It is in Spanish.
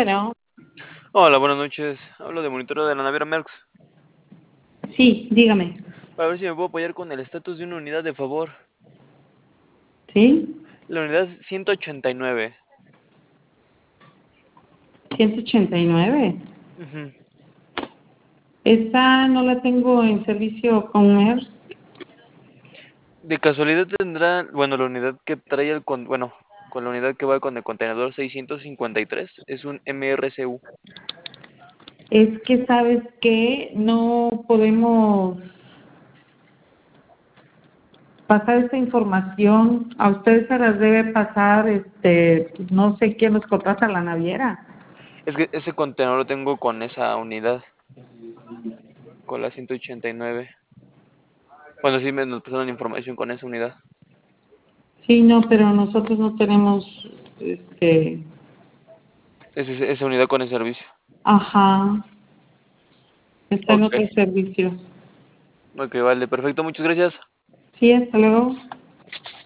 Bueno, Hola, buenas noches. Hablo de monitoreo de la naviera Merckx. sí, dígame. Para ver si me puedo apoyar con el estatus de una unidad de favor. ¿Sí? La unidad es 189. 189. Ujú. Esa no la tengo en servicio con MERS. De casualidad tendrá, bueno, la unidad que trae bueno, con la unidad que va con el contenedor 653, es un MRCU. Es que, ¿sabes qué? No podemos pasar esta información. A ustedes se las debe pasar, no sé quién los contrata, la naviera. Es que ese contenedor lo tengo con esa unidad, con la 189. Bueno, sí nos pasaron información con esa unidad. Sí, no, pero nosotros no tenemos, este, Esa unidad con el servicio. ajá, está en Ok, otro servicio. ok, vale, perfecto, muchas gracias. Sí, hasta luego.